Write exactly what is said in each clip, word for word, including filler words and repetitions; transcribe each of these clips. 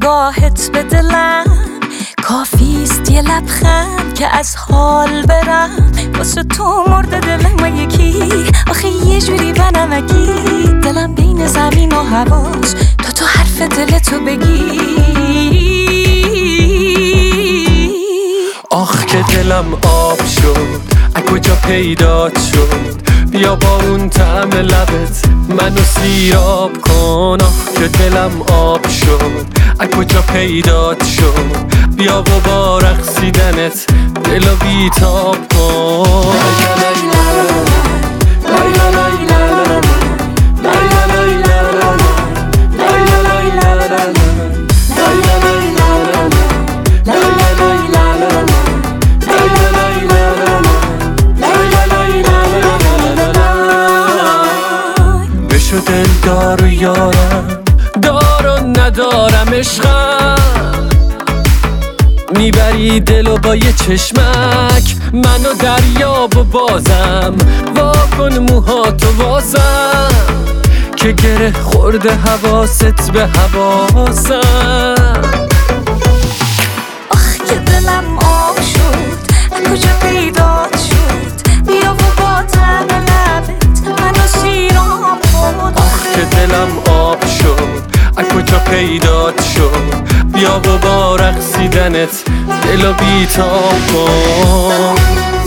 نگاهت به دلم کافیست یه لبخند که از حال برم. واسه تو مرد دلم یکی، آخه یه جوری بنمکی. دلم بین زمین و هواش، تا تو حرف دلتو بگی. آخ که دلم آب شد، از کجا پیدات شد؟ بیا با اون طعم لبت منو سیراب کن. آخ که دلم آب شد، از کجا پیدات شد؟ بیا و با رقصیدنت دلو بیتاب کن. بشو دل دار و یارم، دار و ندارم عشقم. میبری دلو با یه چشمک، منو دریاب و بازم. واکن موهاتو واسم که گره خورده حواست به حواسم. آخ که دلم آب شد، از کجا پیدات شد؟ بیا و با طعم لبت منو سیراب کن. آخ که دلم آب شد، از کجا پیدات شد؟ بیا و با رقصیدنت دلو بیتاب کن.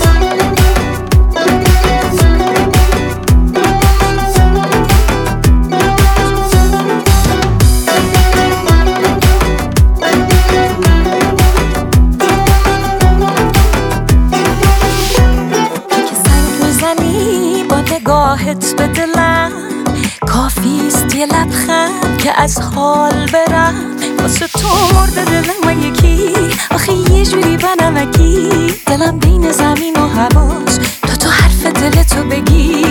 نگاهت به دلم کافیست یه لبخند که از حال برم. واسه تو مرد دلم یکی، آخه یه جوری بنمکی. دلم بین زمین و هواش، تا تو حرف دلتو بگی.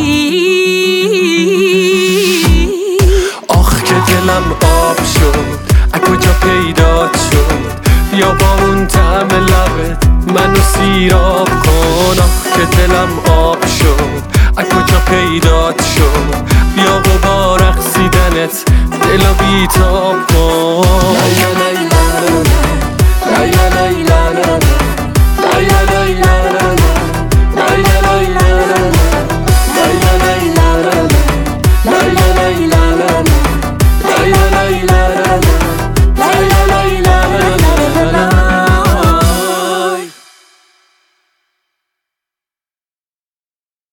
آخ که دلم آب شد، از کجا پیدات شد؟ بیا با اون طعم لبت منو سیراب کن. آخ که دلم آب شد، از کجا پیدات شد؟ بیا و با رقصیدنت دلو بیتاب